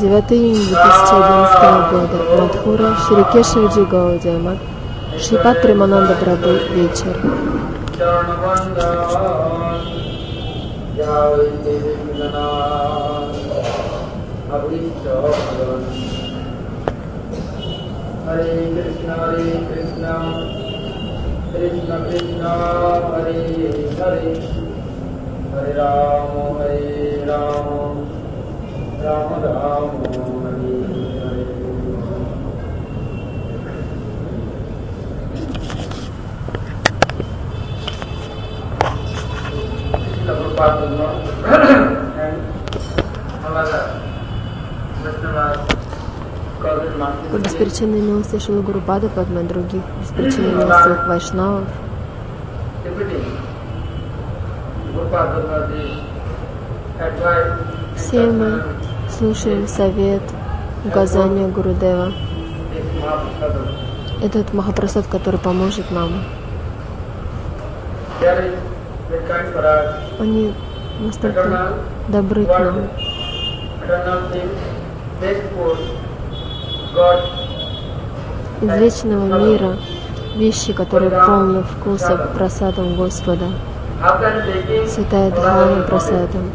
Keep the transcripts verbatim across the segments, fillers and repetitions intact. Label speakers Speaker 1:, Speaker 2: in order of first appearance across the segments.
Speaker 1: девятого июня две тысячи одиннадцатого года. Мадхура, Шри Кешаваджи Гаудия Мат, Шрипад Премананда Прабху, вечер.
Speaker 2: Hare Krishna, Hare Krishna, Krishna Krishna, Hare Hare, Hare Rama, Hare Rama, Rama Rama, Hare Hare. Prabhupada and Amala Vaishnavas.
Speaker 1: По беспричинной милости Шрила Гурупада Падма и других беспричинной милостивых вайшнавов все мы слушаем совет, указания Гурудева. Этот Махапрасад, который поможет нам. Они настолько добры к нам. Из вечного мира вещи, которые полны вкуса прасадом Господа, святая Дхарма прасадом.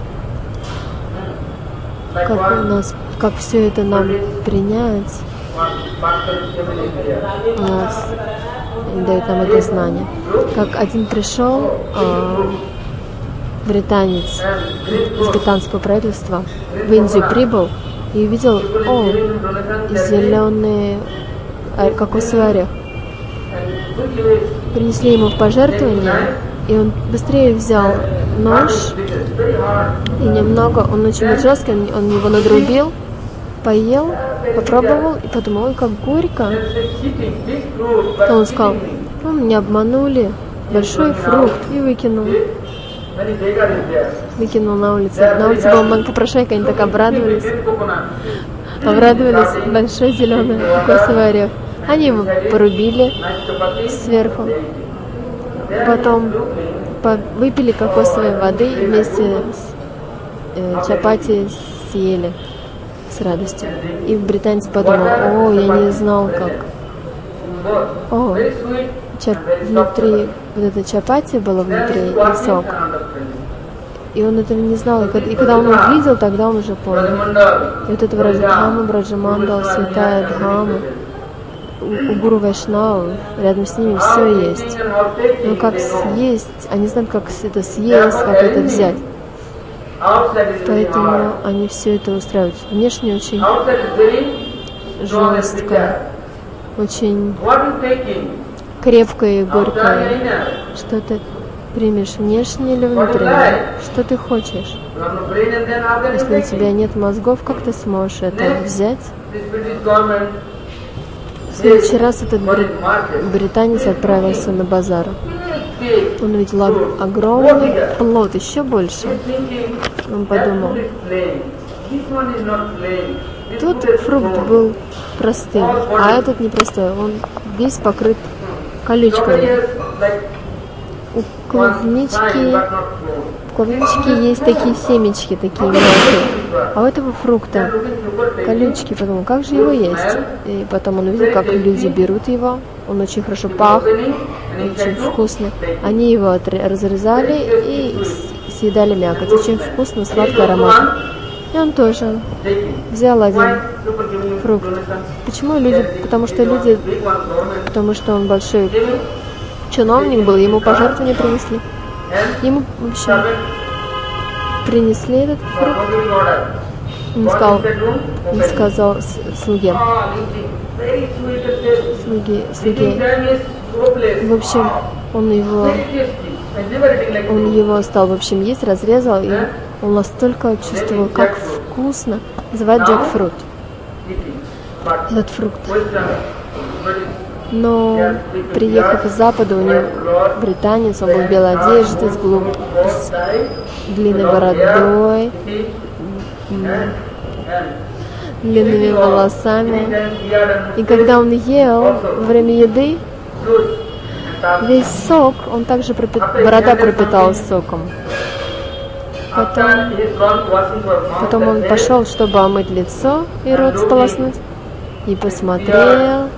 Speaker 1: Как у нас, как все это нам принять, у нас дает нам это знание. Как один пришел а, британец из британского правительства, в Индию прибыл и увидел, о, зеленый кокосовый орех. Принесли ему в пожертвование, и он быстрее взял нож, и немного, он очень жесткий, он, он его надрубил, поел, попробовал, и подумал, ой, как горько. То он сказал, ну, меня обманули, большой фрукт, и выкинул. Выкинул на улицу. На улице был манка-прошайка, они так обрадовались. Обрадовались, большой зеленый кокосовый орех. Они его порубили сверху. Потом выпили кокосовой воды и вместе с э, чапати съели с радостью. И британец подумал, о, я не знал, как. О, чап... внутри, вот это чапати было внутри, и сок. И он этого не знал. И когда, и когда он увидел, тогда он уже понял. И вот это Браджадхама, Браджамандал, святая Дхама, у, у Гуру Вайшнавов, рядом с ними все есть. Но как съесть, они знают, как это съесть, как это взять. Поэтому они все это устраивают. Внешне очень жестко, очень крепкое и горькое. Что ты примешь, внешне или внутренне? Что ты хочешь? Если у тебя нет мозгов, как ты сможешь это взять? В следующий раз этот британец отправился на базар. Он увидел огромный плод, еще больше. Он подумал, тут фрукт был простым, а этот непростой. Он весь покрыт колючками. У клубнички, у клубнички есть такие семечки, такие мелкие. А у этого фрукта колючки. Подумал, как же его есть? И потом он увидел, как люди берут его. Он очень хорошо пах, очень вкусно. Они его разрезали и съедали мякоть. Очень вкусно, сладкий аромат. И он тоже взял один фрукт. Почему люди? Потому что люди, потому что он большой чиновник был, ему пожертвования принесли. Ему, в общем, принесли этот фрукт. Он сказал, он сказал слуге, слуге, слуге. В общем, он его, он его стал, в общем, есть, разрезал, и он настолько чувствовал, как вкусно. Называют джекфрут. Этот фрукт. Но, приехав из Запада, у него британец, он был в белой одежде, с, глуб... с длинной бородой, длинными волосами. И когда он ел, во время еды, весь сок, он также пропит... борода пропиталась соком. Потом, потом он пошел, чтобы омыть лицо и рот сполоснуть, и посмотрел,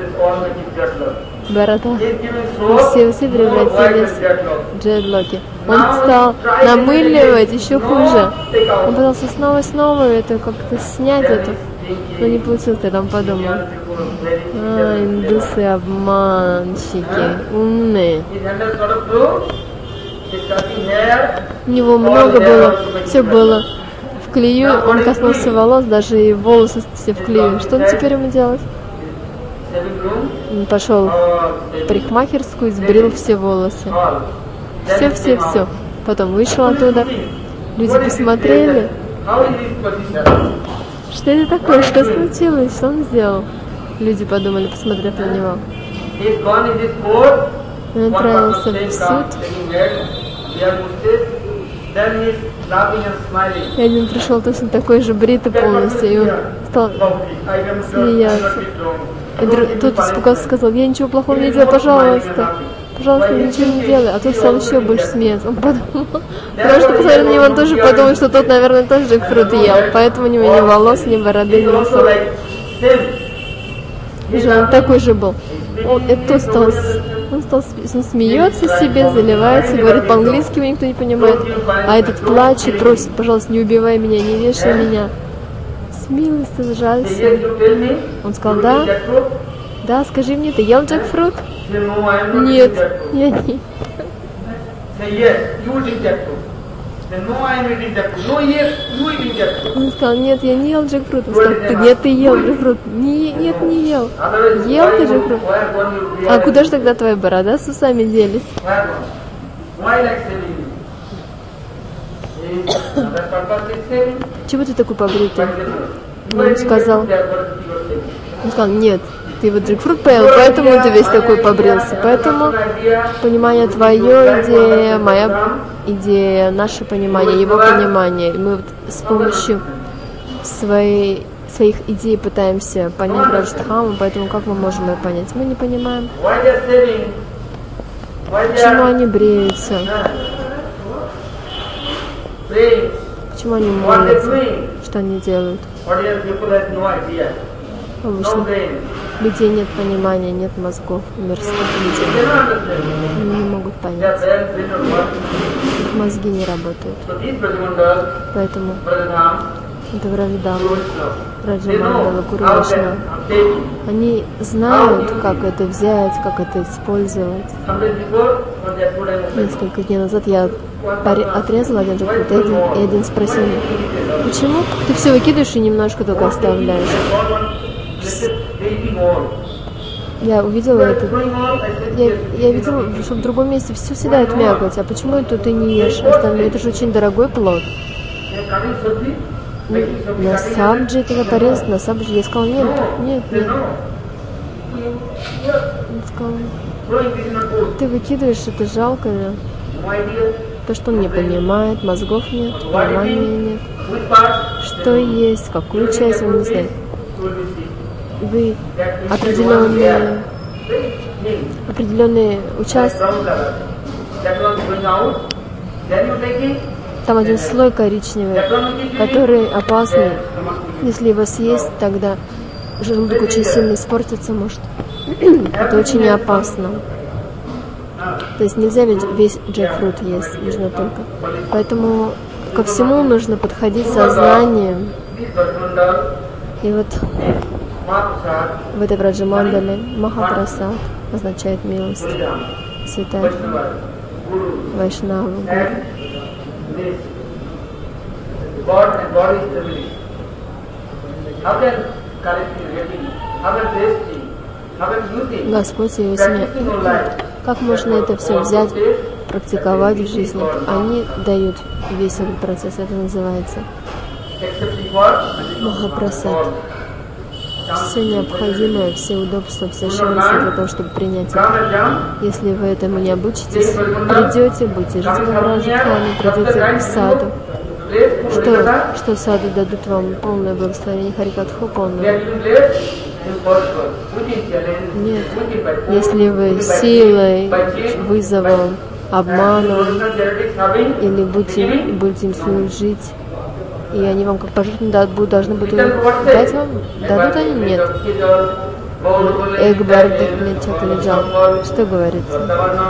Speaker 1: борода, и все усы превратились в джедлоки. Он стал намыливать еще хуже. Он пытался снова и снова это как-то снять это, но не получилось, я там подумал. А, индусы обманщики, умные. У него много было, все было в клею, он коснулся волос, даже и волосы все в клею. Что он теперь ему делать? Он пошел в парикмахерскую, сбрил все волосы. Все, все, все. Потом вышел оттуда. Люди посмотрели. Что это такое? Что случилось? Что он сделал? Люди подумали, посмотрев на него. Он отправился в суд. И один пришел точно такой же, бритый полностью, и он стал смеяться. И тот испугался, сказал: я ничего плохого не делал, пожалуйста. Пожалуйста, ничего не делай. А тот стал еще больше смеяться. Он подумал, потому что посмотрел на него, он тоже подумал, что тот, наверное, тоже джекфрут ел. Поэтому у него ни волос, ни бороды, ни носов. Он такой же был. Он, это стал, он стал он смеется себе, заливается, говорит по-английски, его никто не понимает. А этот плачет, просит: пожалуйста, не убивай меня, не вешай меня. Смилуйся, жалься. Он сказал: да, да, скажи мне, ты ел джекфрут? Нет, я не. Он сказал: нет, я не ел джекфрут. Он сказал: ты, нет, ты ел джекфрут. Не, нет, не ел. Ел ты джекфрут? А куда же тогда твоя борода с усами делись? Чего ты такой побритый? Он сказал, он сказал: нет, ты вот джекфрут поел, поэтому ты весь такой побрился. Поэтому понимание твое, идея, моя идея, наше понимание, его понимание. И мы вот с помощью своей, своих идей пытаемся понять Радждхаму, поэтому как мы можем ее понять? Мы не понимаем. Почему они бреются? Почему они молятся? Что они делают? Обычно людей нет понимания, нет мозгов, мирских людей. Они не могут понять. Их мозги не работают. Поэтому это Врадждхама, Раджамандала, Гуру Вайшнава. Они знают, как это взять, как это использовать. Несколько дней назад я отрезала один джекфрут, и один спросил меня: почему ты все выкидываешь и немножко только оставляешь? Я увидела это. Я, я видела, что в другом месте все съедают мякоть. А почему это ты не ешь остальное? Это же очень дорогой плод. На сабджи это порезать, на сабджи. Я сказала: нет, нет, нет. Он сказал: ты выкидываешь, это жалко. То, что он не понимает, мозгов нет, понимания нет. Что есть, какую часть он не знает. Вы определенные, определенные участки. Там один слой коричневый, который опасный. Если его съесть, тогда желудок очень сильно испортится, может. Это очень опасно. То есть нельзя ведь весь джекфрут есть, нужно только. Поэтому ко всему нужно подходить сознанием. И вот в этой Враджамандале Махапрасад означает милость, святая Вайшнава, Господь и его семья. Как можно это все взять, практиковать в жизни? Они дают весь этот процесс, это называется Махапрасад. Все необходимое, все удобства, все шансы для того, чтобы принять это. Если вы этому не обучитесь, придете, будете жить в Радждхаме, придете в саду. Что, что саду дадут вам полное благословение, Харикатху полное? Нет. Если вы силой, вызовом обманом, или будете, будете им служить, и они вам как пожертвование должны будут дать вам, дадут они? Нет. Экбар Декличат Лиджал. Что говорится?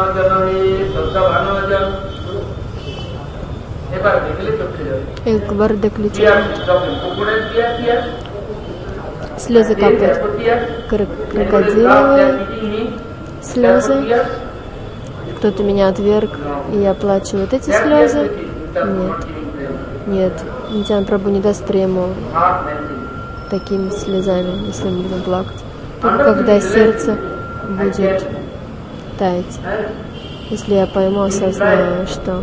Speaker 1: Экбар Декличат. Слезы капают. Крокодиловые слезы. Кто-то меня отверг, и я плачу. Вот эти слезы? Нет. Нет. Нитян Прабху не даст прему такими слезами, если мы будем плакать. Только когда сердце будет таять. Если я пойму, осознаю, что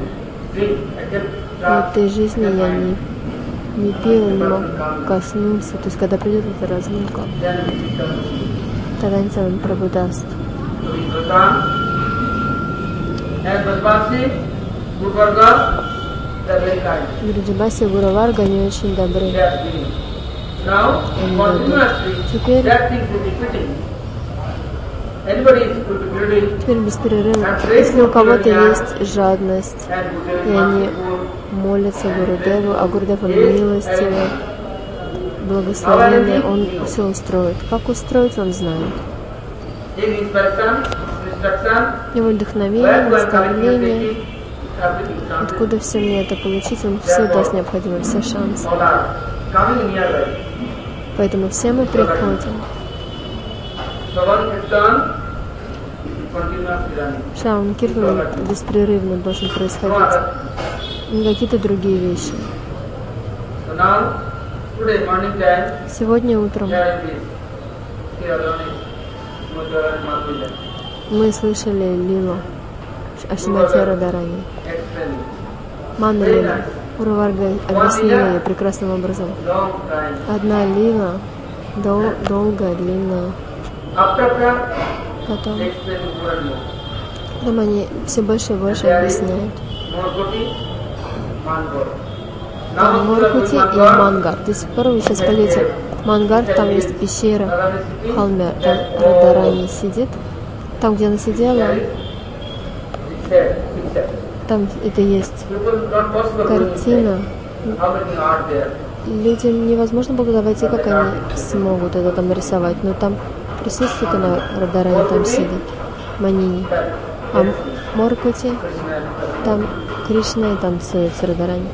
Speaker 1: в этой жизни я не, не пил, не мог коснуться, то есть когда придет эта разлука, тогда Нитян Прабху даст. Гуруджабаси и Гуру Варга, они очень добры. Они дадут. Теперь, теперь беспрерывно. Если у кого-то есть жадность, и они молятся Гурудеву, а Гурудев, он милостивый, благословенный, он все устроит. Как устроить, он знает. Его вдохновение, наставление. Откуда все мне это получить, он все даст необходимые, все шансы. Поэтому все мы приходим. Шраун Киртан беспрерывно должен происходить. Не какие-то другие вещи. Сегодня утром мы слышали лилу о Шримати Радарани. Мана лила. Гуру Варга объяснила ее прекрасным образом. Одна лила дол долгая, длинная. Потом, потом они все больше и больше объясняют. Моркути и Мангар. То есть, порой вы сейчас пойдете в Мангар, там есть пещера в холме, там Радарани сидит. Там, где она сидела, там это есть картина. Людям невозможно было войти, как они смогут это там нарисовать, но там присутствует она, Радарани там сидит, Манини. А Моркути, там Кришна и танцует с Радарани.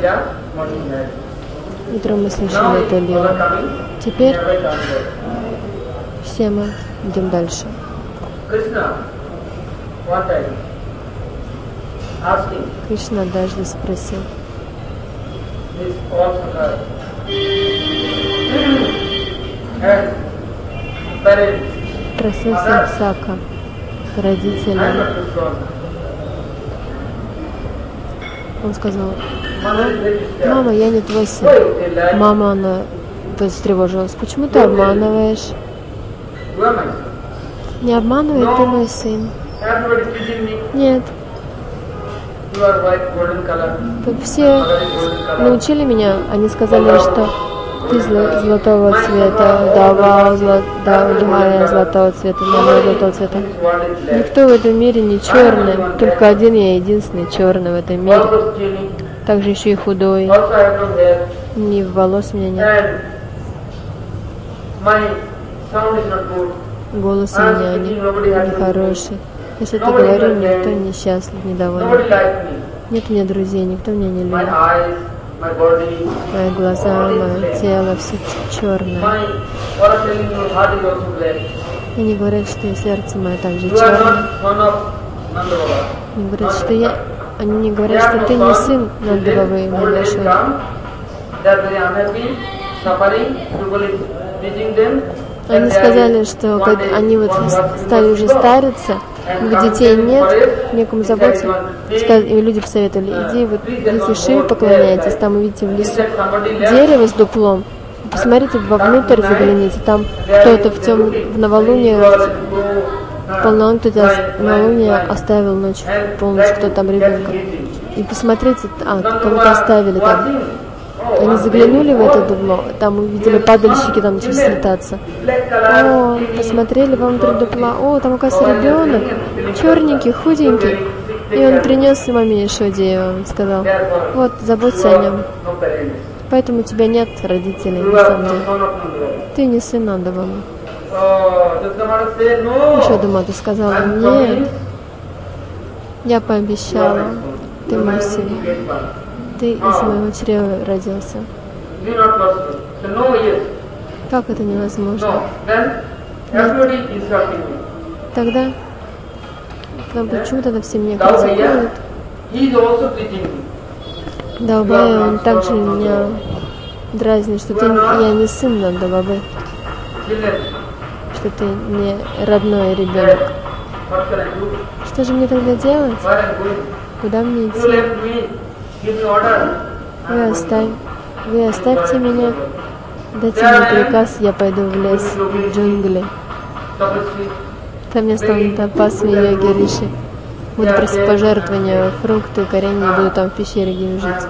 Speaker 1: Утром мы слышали это лилу. Теперь все мы идем дальше. Кришна однажды спросил: просился Сака родителям. Он сказал: мама, я не твой сын. Мама, она встревожилась: почему ты обманываешь? Не обманывай, ты мой сын. Нет. Все научили меня, они сказали, что ты золотого цвета, дава, дава золотого цвета, мама золотого цвета. Никто в этом мире не черный, только один я единственный черный в этом мире. Также еще и худой, ни волос у меня нет. Голос у меня не, не хороший. Я что-то говорю, никто не счастлив, недоволен. Нет у меня друзей, никто меня не любит. Мои глаза, мое тело, все черное. Они говорят, что и сердце мое также черное. Они говорят, что я... Они мне говорят, что ты не сын Нандававы, Нандашвы. Они сказали, что когда они вот стали уже стариться, у них детей нет, некому заботиться. И люди посоветовали: иди, вот идите Шиве поклоняйтесь, там увидите в лесу дерево с дуплом, посмотрите вовнутрь, загляните, там кто-то в тем в новолуние, в полнолуние, кто-то в новолуние оставил ночь, полночь, кто там ребенка. И посмотрите, а, кого-то оставили там. Они заглянули в это дупло, там увидели падальщики, там начали слетаться. О, посмотрели внутрь дупла, о, там, оказывается, ребенок, черненький, худенький. И он принес маме Ешоде и сказал: вот, заботься о нем. Поэтому у тебя нет родителей, на самом деле. Ты не сын Нандавамы. Ешода Мата сказала: нет, я пообещала, ты мой сын. Ты из моего чрева родился. Как это невозможно? Тогда, но почему тогда все меня критикуют? Даубая, он также меня дразнит, что ты, я не сын Нандавабы, что ты не родной ребенок. Что же мне тогда делать? Куда мне идти? Вы, оставь, вы оставьте меня, дайте мне приказ, я пойду в лес, в джунгли. Там я стану тапасми йоги риши. Буду просить пожертвования, фрукты, коренья, буду там в пещере где жить.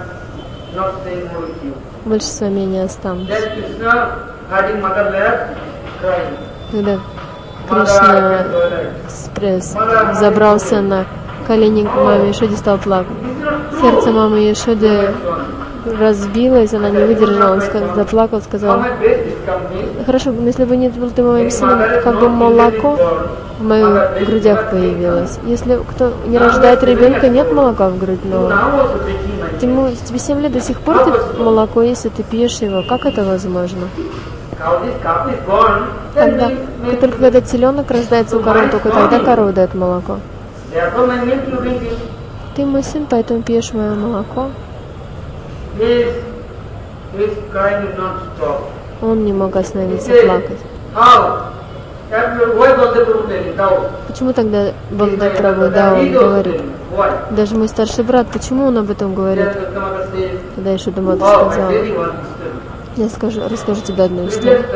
Speaker 1: Больше с вами я не останусь. Когда Кришна спресс, забрался на колени мамы Ешоды, стал плакать. Сердце мамы Ешоды разбилось, она не выдержала, он сказал, заплакал, сказал: хорошо, но если бы не был ты моим сыном, как бы молоко в моих грудях появилось. Если кто не рождает ребенка, нет молока в грудь, но ему, тебе семь лет, до сих пор ты молоко, если ты пьешь его, как это возможно? Тогда, только когда теленок рождается у коровы, только тогда корова дает молоко. Ты мой сын, поэтому пьешь мое молоко. Он не мог остановиться плакать. Почему тогда Баладепрабху Дау говорит? Даже мой старший брат, почему он об этом говорит? Когда Ешода Мата сказала: я скажу, расскажу тебе одну историю.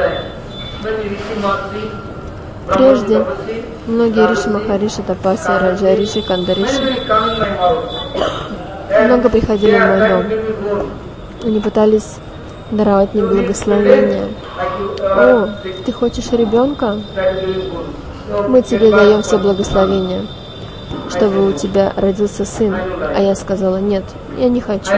Speaker 1: Прежде многие риши, махариши, тапаси, раджа риши, канда риши много приходили в мой дом. Они пытались даровать мне благословение. О, ты хочешь ребенка? Мы тебе даем все благословения, чтобы у тебя родился сын. А я сказала: нет, я не хочу.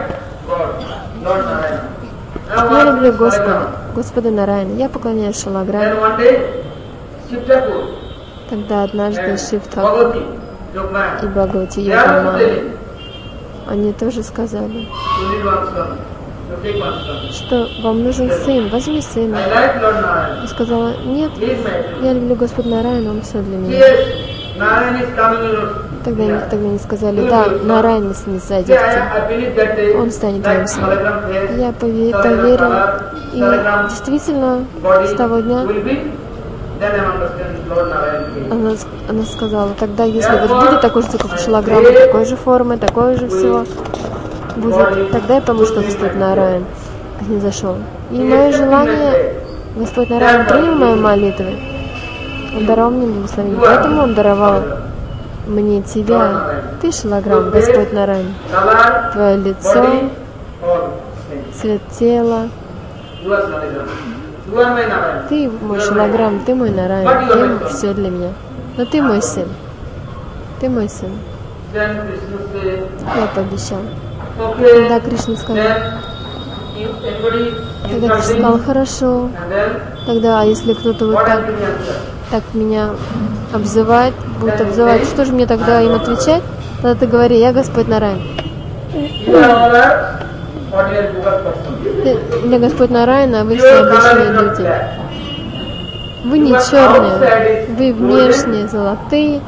Speaker 1: Я люблю Господа, Господа Нараяна. Я поклоняюсь Шалаграме. Тогда однажды Шив Тхакур и Бхагавати Йогамая, они тоже сказали, что вам нужен сын, возьми сына. Я сказала: нет, я люблю Господа Нараяна, он все для меня. Тогда они, тогда они сказали: да, Нараяна не сойдет к тебе, он станет твоим сыном. Я поверила, и действительно с того дня она, она сказала: тогда, если вот будет такой же, как Шалаграма, такой же формы, такой же всего будет, тогда я пойму, что Господь Нараян не зашел. И мое желание, Господь Нараян принял мои молитвы, он даровал мне благословение, поэтому он даровал мне тебя. Ты Шалаграм, Господь Нараян, твое лицо, цвет тела. Ты мой Шалаграм, ты мой Нараян, ты все для меня. Но ты мой сын. Ты мой сын. Я пообещал. Тогда Кришна сказал, тогда Кришна сказал: хорошо. Тогда, а если кто-то вот так, так меня обзывает, будет обзывать, что же мне тогда им отвечать? Тогда ты говори: я Господь Нараян. Я Господь Нараян, а вы все обычные люди. Вы не черные, вы внешне золотые,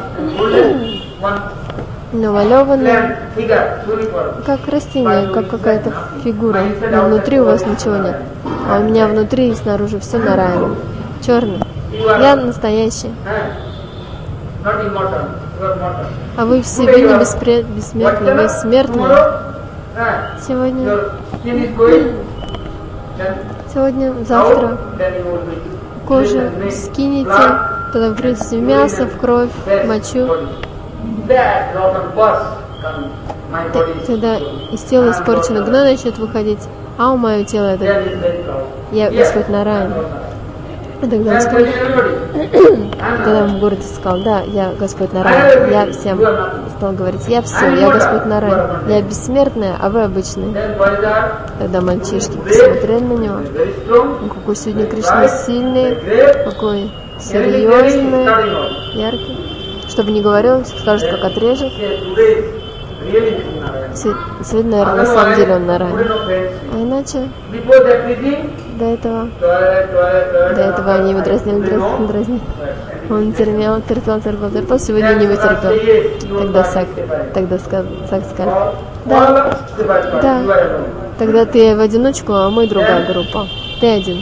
Speaker 1: навалеванные, как растение, как какая-то фигура. Но внутри у вас ничего нет. А у меня внутри и снаружи все Нараян. Черный. Я настоящий. А вы все, вы не беспред, бессмертны, вы смертные. Сегодня, сегодня, завтра кожу скинете, тогда вы придете в мясо, в кровь, в мочу. Тогда из тела испорчено гной начнет выходить, а у моего тела это я Господь Нараян. И тогда он сказал, когда он в городе сказал, да, я Господь Нараян, я всем стал говорить, я все, я Господь Нараян, я бессмертная, а вы обычные. Тогда мальчишки посмотрели на него, ну, какой сегодня Кришна сильный, какой серьезный, яркий. Чтобы не говорил, скажет, как отрежет. Сегодня, наверное, на самом деле он Нараян. А иначе, до этого, до этого они его дразнили, дразнили, дразнили. Он терпел, терпел, терпел, терпел, сегодня не вытерпел. Тогда Сак, тогда Сак сказал, да, да, тогда ты в одиночку, а мы другая группа. Ты один.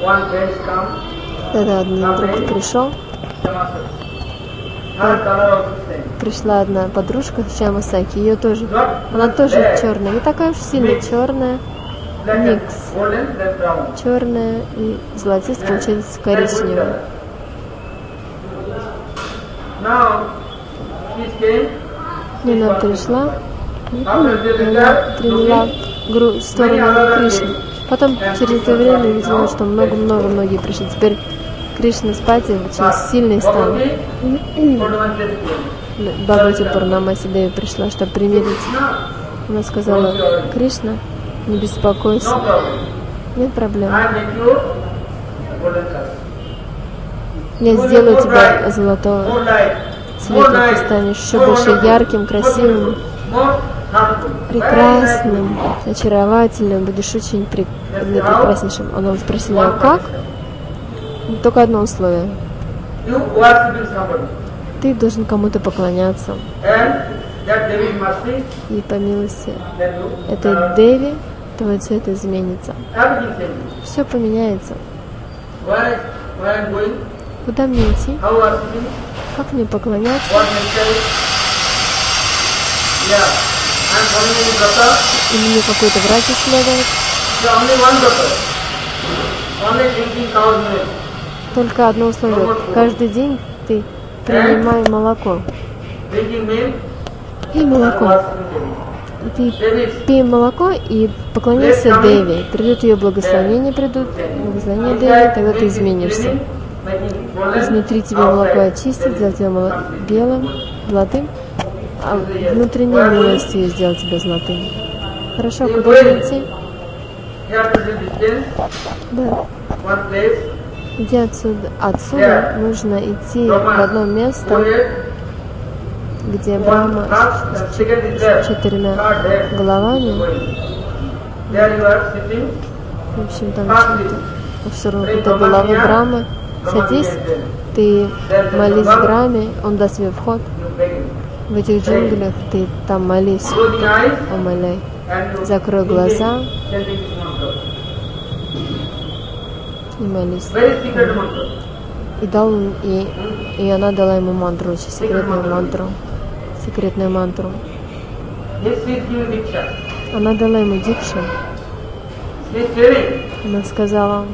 Speaker 1: Тогда один друг пришел. Пришла одна подружка Шьямасаки, ее тоже, она тоже черная, не такая уж сильно черная, микс, черная и золотистая, получается коричневая. И она пришла, и она приняла в сторону Кришны. Потом через это время видела, что много-много многие пришли. Теперь Кришна Спати очень сильный стал. Бхагавати Пурнамаси Деви пришла, чтобы примирить. Она сказала, Кришна, не беспокойся, нет проблем. Я сделаю тебя золотого цвета, ты станешь еще больше ярким, красивым, прекрасным, очаровательным, будешь очень при... прекраснейшим. Она спросила, а как? Только одно условие. Ты должен кому-то поклоняться. И по милости этой Деви твой цвет изменится. Все поменяется. Куда мне идти? Как мне поклоняться? И мне какой-то врач исследовать? Только одно условие. Каждый день ты принимай молоко. Пей молоко. Ты пей молоко и поклоняйся Деви. Придут ее благословения, придут благословения Деви, тогда ты изменишься. Изнутри тебя молоко очистит, сделать тебя белым, золотым, а внутренней милостью сделать тебя золотым. Хорошо, куда же идти? Да. Иди отсюда. Отсюда нужно идти в одно место, где Брахма с четырьмя головами. В общем, там в сторону какой-то головы Брахмы. Садись, ты молись Брахме, он даст тебе вход. В этих джунглях ты там молись, умоляй. Закрой глаза и молись. И, дал, и, и она дала ему мантру, очень секретную мантру. Секретную мантру. Она дала ему дикшу. Она сказала,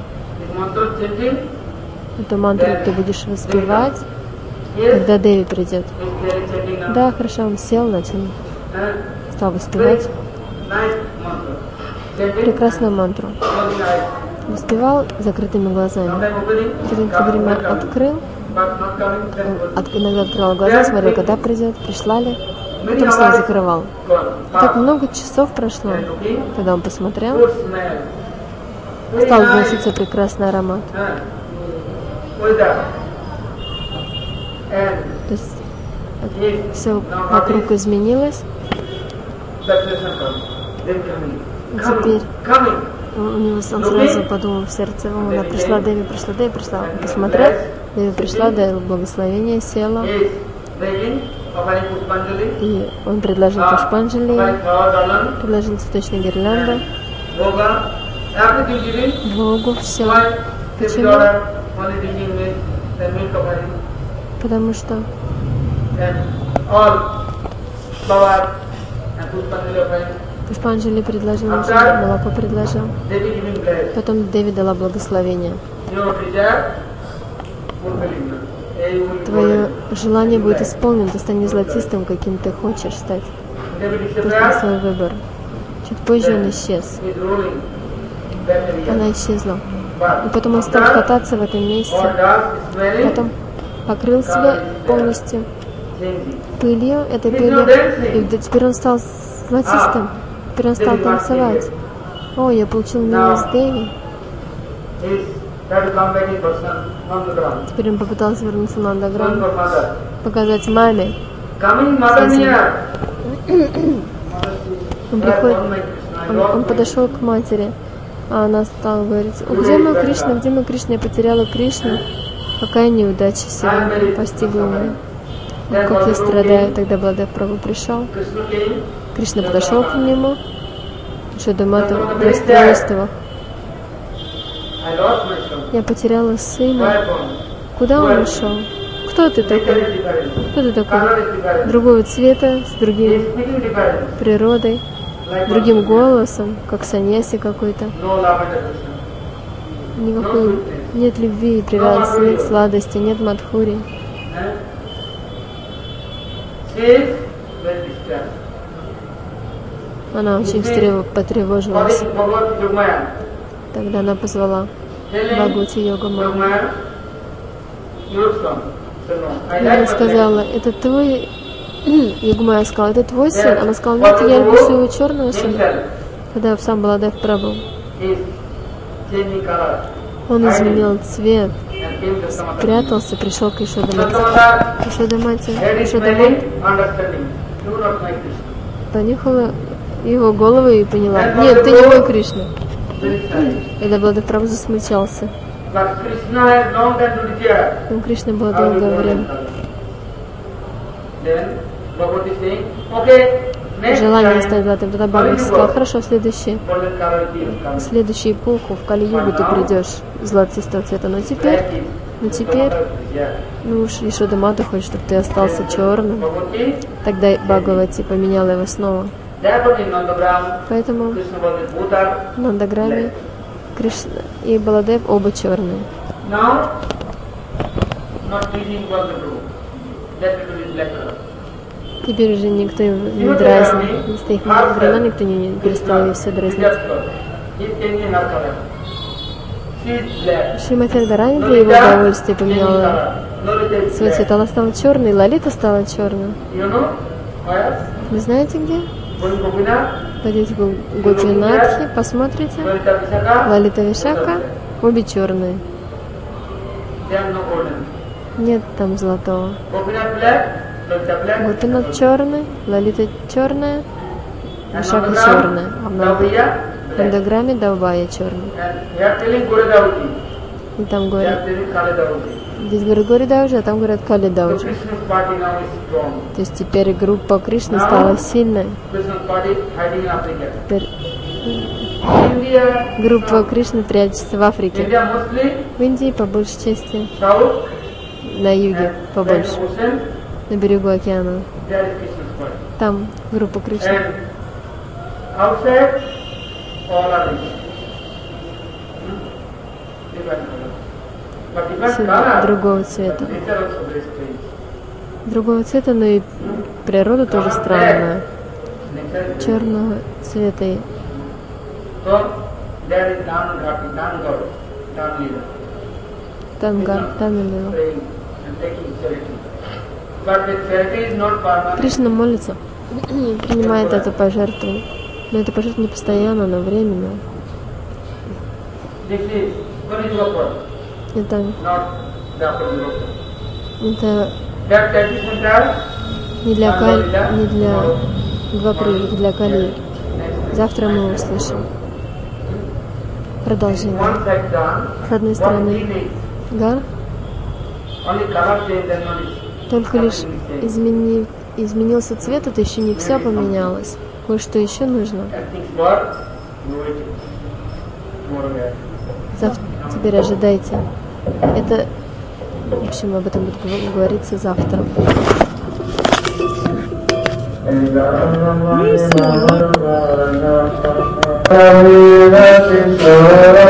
Speaker 1: эту мантру ты будешь воспевать, когда Деви придет. Да, хорошо, он сел, начал, стал воспевать. Прекрасную мантру. Воспевал закрытыми глазами. Через некоторое время открыл, от, иногда открывал глаза, смотрел, когда придет, пришла ли, потом снова закрывал. Так много часов прошло, когда он посмотрел, стал доноситься прекрасный аромат. То есть все вокруг изменилось. Теперь у него он сразу подумал в сердце, о, она пришла, Деви пришла, Деви пришла. Он посмотрел, Деви пришла, дал благословение, села. И он предложил Пушпанджали, предложил цветочные гирлянды, Богу, все. Почему? Потому что Пушпанджали предложил, молоко предложил. Потом Деви дала благословение. Твое желание будет исполнено, ты станешь золотистым, каким ты хочешь стать. Ты сделал свой выбор. Чуть позже он исчез. она исчезла. И потом он стал кататься в этом месте, потом покрыл себя полностью пылью, этой пылью, и теперь он стал золотистым, теперь он стал танцевать. О, я получил милость Деви. Теперь он попытался вернуться на Нандаграм, показать маме. Он приходит, он, он подошел к матери, а она стала говорить: где мой Кришна, где мой Кришна, я потеряла Кришну, какая неудача сегодня постигла меня, как я страдаю. Тогда Баладев Прабху пришел, Кришна подошел к нему, Шадамата в расстройстве. Я потеряла сына. Куда он ушел? Кто ты такой? Кто ты такой? Другого цвета, с другим природой, другим голосом, как саньяси какой-то. Никакой, нет любви и привязанности, нет сладости, нет мадхури. Она очень потревожилась. Тогда она позвала Бхагавати Йогамаю. Она сказала: это твой... Йогамая сказала: это твой сын? Она сказала: нет, я люблю своего черного сына. Когда сам Баладев Прабху, он изменил цвет, спрятался, пришел к Ишодамате. Ишодамате, Ишодамате понюхала его голову и поняла: нет, ты не мой Кришна. Когда Баладев Прабху засмущался. У Кришны было долгое время желание стать золотым. Тогда Бхагавати сказал: хорошо, следующий, следующую эпоху в Кали-югу ты придешь золотистого цвета. Но теперь, но теперь, ну уж Ишодамата хочет, чтобы ты остался черным. Тогда Бхагавати поменяла его снова. Поэтому в Нандаграме Кришна и Баладев оба черные. Теперь уже никто его не дразнит. Вместо их времен никто не перестал ее все дразнить. Шримати Радхарани для его удовольствия поменяла свой цвет. Она стала черной, Лалита стала черной. Вы знаете где? Пойдите в Гопинатхи, посмотрите. Лалита Вишака, обе черные. Нет там золотого. Гопинат черный, Лалита черная, Вишака черная. А в Нандаграме Давбая черный. И там говорят, здесь говорят Гори Дауджи, а там говорят Кали Дауджи. То есть теперь группа Кришны стала сильной. Теперь группа Кришны прячется в Африке. В Индии по большей части, на юге побольше, на берегу океана. Там группа Кришны. Другого цвета. Другого цвета, но и природа тоже странная. Черного цвета. Тангар, Тангалила. Кришна молится, принимает эту пожертву. Но это пожертва не постоянно, но временно. Это, это не для Кали, не для Двапри, для Кали. Завтра мы услышим продолжение. С одной стороны, Гар только лишь измени, изменился цвет, это еще не все поменялось. Кое-что еще нужно. Завтра, теперь ожидайте. Это, в общем, об этом будет говориться завтра. Yes,